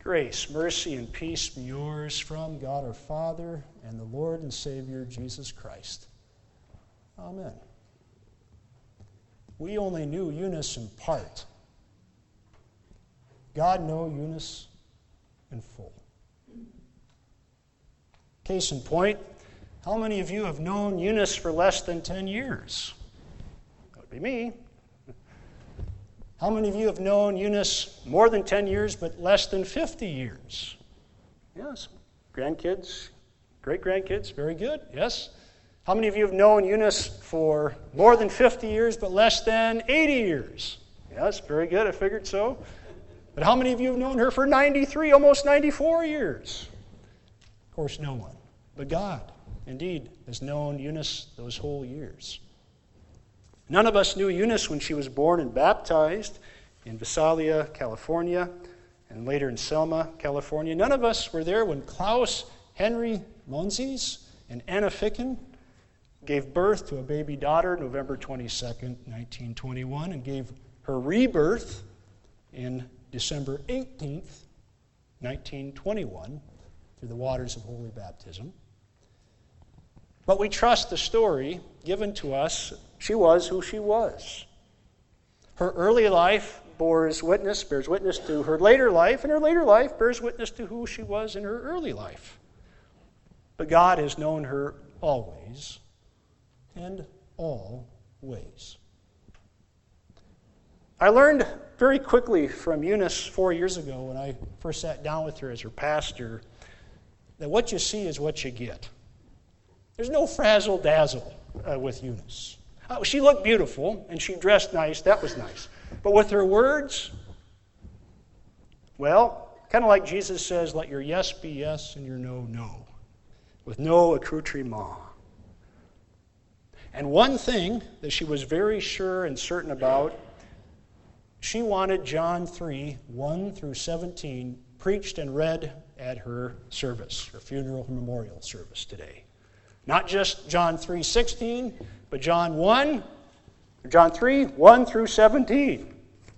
Grace, mercy, and peace be yours from God our Father and the Lord and Savior Jesus Christ. Amen. We only knew Eunice in part. God knew Eunice in full. Case in point, how many of you have known Eunice for less than 10 years? That would be me. How many of you have known Eunice more than 10 years but less than 50 years? Yes. Grandkids, great-grandkids, very good. Yes. How many of you have known Eunice for more than 50 years but less than 80 years? Yes, very good. I figured so. But how many of you have known her for 93, almost 94 years? Of course, no one. But God, indeed, has known Eunice those whole years. None of us knew Eunice when she was born and baptized in Visalia, California, and later in Selma, California. None of us were there when Klaus Henry Monzes and Anna Ficken gave birth to a baby daughter November 22nd, 1921, and gave her rebirth in December 18th, 1921, through the waters of holy baptism. But we trust the story given to us. She was who she was. Her early life bears witness to her later life, and her later life bears witness to who she was in her early life. But God has known her always and all ways. I learned very quickly from Eunice 4 years ago when I first sat down with her as her pastor that what you see is what you get. There's no frazzle-dazzle with Eunice. She looked beautiful, and she dressed nice. That was nice. But with her words, well, kind of like Jesus says, let your yes be yes and your no, no, with no accoutrement. And one thing that she was very sure and certain about, she wanted John 3, 1 through 17, preached and read at her service, her funeral memorial service today. Not just John 3:16, but John 3, 1 through 17.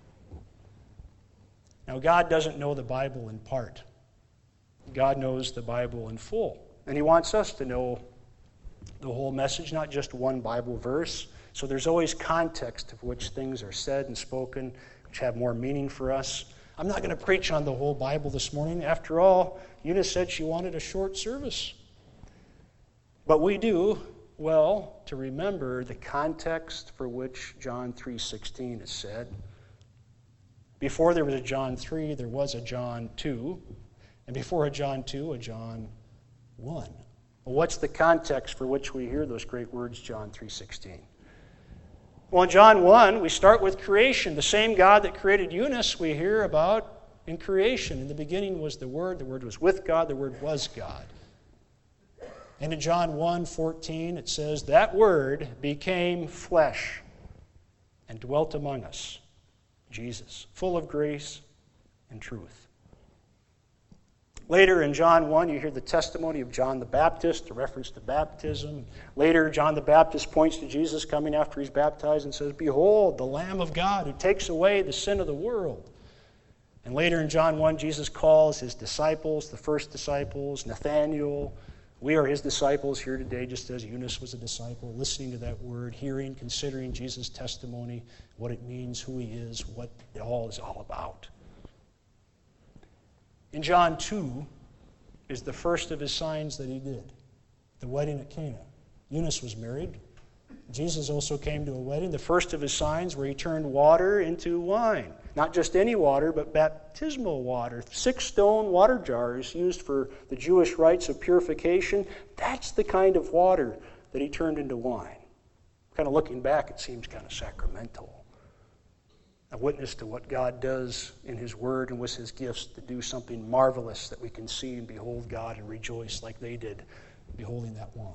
Now, God doesn't know the Bible in part. God knows the Bible in full. And He wants us to know the whole message, not just one Bible verse. So there's always context of which things are said and spoken, which have more meaning for us. I'm not going to preach on the whole Bible this morning. After all, Eunice said she wanted a short service. But we do well to remember the context for which John 3:16 is said. Before there was a John 3, there was a John 2. And before a John 2, a John 1. Well, what's the context for which we hear those great words, John 3:16? Well, in John 1, we start with creation. The same God that created Eunice we hear about in creation. In the beginning was the Word was with God, the Word was God. And in John 1:14, it says, that Word became flesh and dwelt among us, Jesus, full of grace and truth. Later in John 1, you hear the testimony of John the Baptist, a reference to baptism. Later, John the Baptist points to Jesus coming after he's baptized and says, behold, the Lamb of God who takes away the sin of the world. And later in John 1, Jesus calls his disciples, the first disciples, Nathanael. We are his disciples here today, just as Eunice was a disciple, listening to that word, hearing, considering Jesus' testimony, what it means, who he is, what it all is all about. In John 2 is the first of his signs that he did, the wedding at Cana. Eunice was married. Jesus also came to a wedding, the first of his signs where he turned water into wine. Not just any water, but baptismal water. 6 stone water jars used for the Jewish rites of purification. That's the kind of water that he turned into wine. Kind of looking back, it seems kind of sacramental. A witness to what God does in His Word and with His gifts to do something marvelous that we can see and behold God and rejoice like they did, beholding that wine.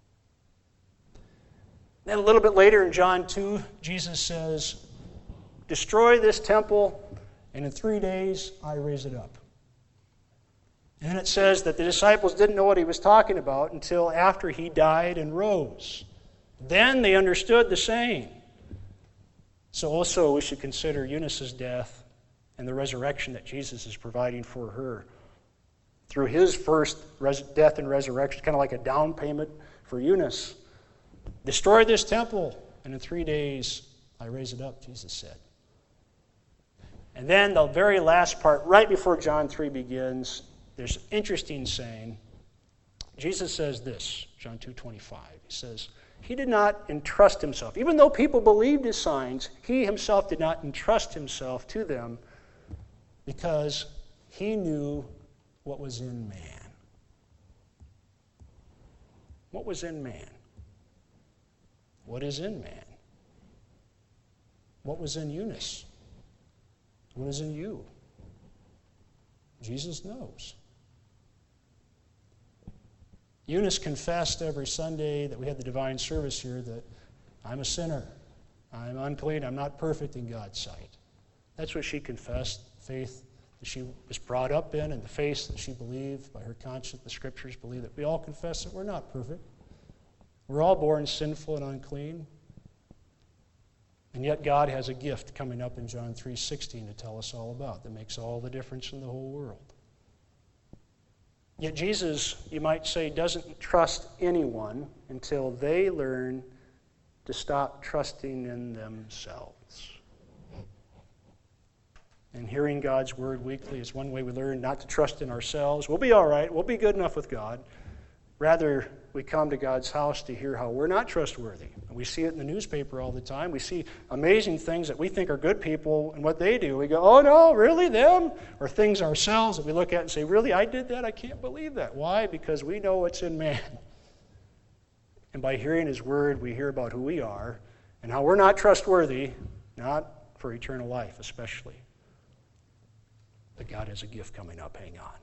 Then a little bit later in John 2, Jesus says, destroy this temple, and in 3 days I raise it up. And then it says that the disciples didn't know what he was talking about until after he died and rose. Then they understood the saying. So also we should consider Eunice's death and the resurrection that Jesus is providing for her. Through his first death and resurrection, kind of like a down payment for Eunice. Destroy this temple, and in 3 days I raise it up, Jesus said. And then the very last part, right before John 3 begins, there's an interesting saying. Jesus says this, John 2:25. He says, he did not entrust himself. Even though people believed his signs, he himself did not entrust himself to them because he knew what was in man. What was in man? What is in man? What was in Eunice? What is in you? Jesus knows. Eunice confessed every Sunday that we had the divine service here that I'm a sinner. I'm unclean. I'm not perfect in God's sight. That's what she confessed, faith that she was brought up in and the faith that she believed by her conscience. The Scriptures believe that we all confess that we're not perfect. We're all born sinful and unclean. And yet God has a gift coming up in John 3:16 to tell us all about that makes all the difference in the whole world. Yet Jesus, you might say, doesn't trust anyone until they learn to stop trusting in themselves. And hearing God's word weekly is one way we learn not to trust in ourselves. We'll be all right. We'll be good enough with God. Rather, we come to God's house to hear how we're not trustworthy. And we see it in the newspaper all the time. We see amazing things that we think are good people and what they do. We go, oh no, really, them? Or things ourselves that we look at and say, really, I did that? I can't believe that. Why? Because we know what's in man. And by hearing his word, we hear about who we are and how we're not trustworthy, not for eternal life especially. But God has a gift coming up. Hang on.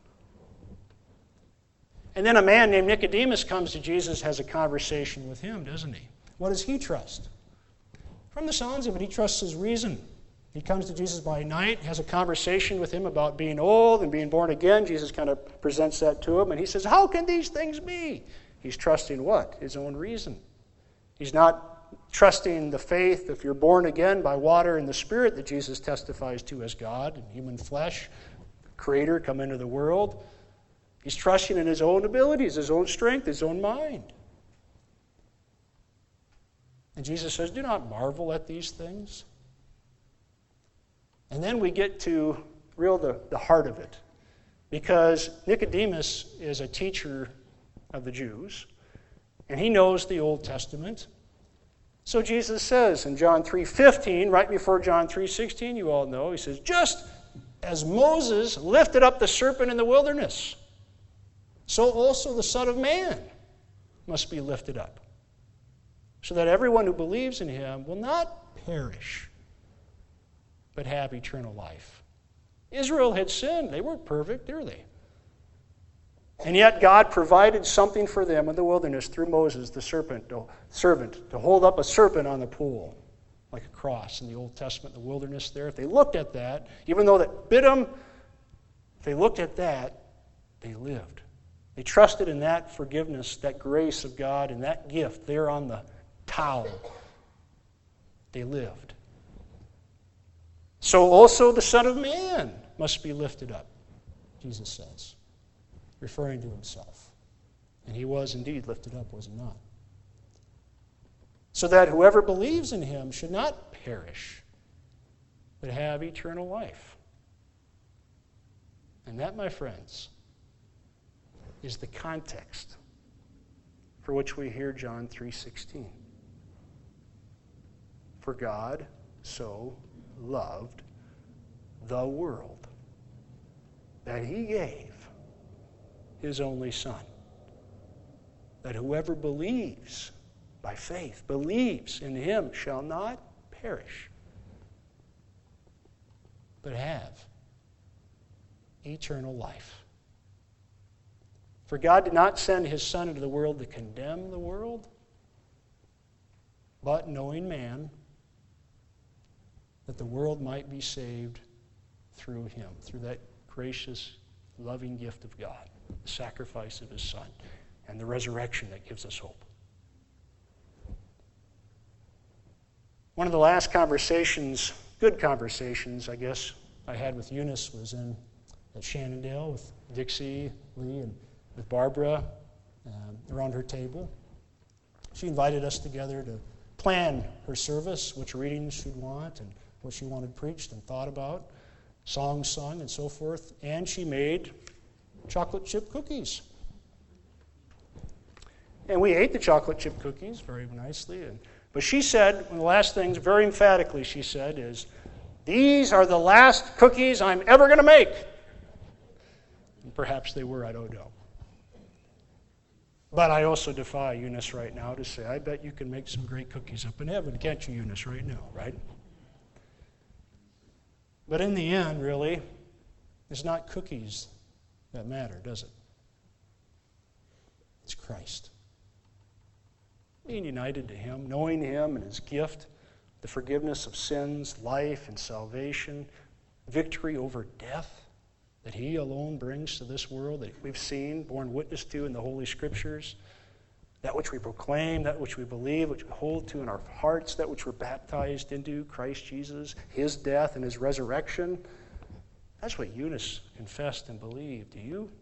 And then a man named Nicodemus comes to Jesus, has a conversation with him, doesn't he? What does he trust? From the sounds of it, he trusts his reason. He comes to Jesus by night, has a conversation with him about being old and being born again. Jesus kind of presents that to him, and he says, how can these things be? He's trusting what? His own reason. He's not trusting the faith, if you're born again by water and the Spirit that Jesus testifies to as God in human flesh, Creator come into the world. He's trusting in his own abilities, his own strength, his own mind. And Jesus says, do not marvel at these things. And then we get to the heart of it. Because Nicodemus is a teacher of the Jews, and he knows the Old Testament. So Jesus says in John 3:15, right before John 3:16, you all know, he says, just as Moses lifted up the serpent in the wilderness, so also the Son of Man must be lifted up, so that everyone who believes in him will not perish, but have eternal life. Israel had sinned. They weren't perfect, were they? And yet God provided something for them in the wilderness through Moses, the servant, to hold up a serpent on the pool, like a cross in the Old Testament, in the wilderness there. If they looked at that, even though that bit them, if they looked at that, they lived. They trusted in that forgiveness, that grace of God, and that gift there on the towel. They lived. So also the Son of Man must be lifted up, Jesus says, referring to himself. And he was indeed lifted up, was he not? So that whoever believes in him should not perish, but have eternal life. And that, my friends, is the context for which we hear John 3:16. For God so loved the world that he gave his only Son, that whoever believes by faith, believes in him, shall not perish, but have eternal life. For God did not send his Son into the world to condemn the world, but knowing man, that the world might be saved through him, through that gracious, loving gift of God, the sacrifice of his Son, and the resurrection that gives us hope. One of the last conversations, good conversations, I guess, I had with Eunice was at Shannondale with Dixie, Lee, and with Barbara around her table. She invited us together to plan her service, which readings she'd want, and what she wanted preached and thought about, songs sung, and so forth. And she made chocolate chip cookies. And we ate the chocolate chip cookies very nicely. But she said, one of the last things, very emphatically, she said, is, "These are the last cookies I'm ever going to make." And perhaps they were, I don't know. But I also defy Eunice right now to say, I bet you can make some great cookies up in heaven. Can't you, Eunice, right now, right? But in the end, really, it's not cookies that matter, does it? It's Christ. Being united to Him, knowing Him and His gift, the forgiveness of sins, life and salvation, victory over death that He alone brings to this world, that we've seen, borne witness to in the Holy Scriptures, that which we proclaim, that which we believe, which we hold to in our hearts, that which we're baptized into, Christ Jesus, His death and His resurrection. That's what Eunice confessed and believed. Do you?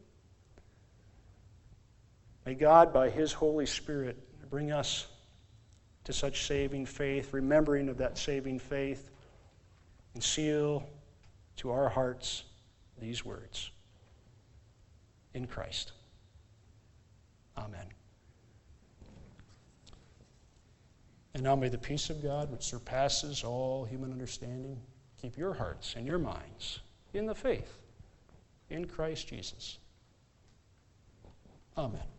May God, by His Holy Spirit, bring us to such saving faith, remembering of that saving faith, and seal to our hearts these words. In Christ. Amen. And now may the peace of God, which surpasses all human understanding, keep your hearts and your minds in the faith in Christ Jesus. Amen.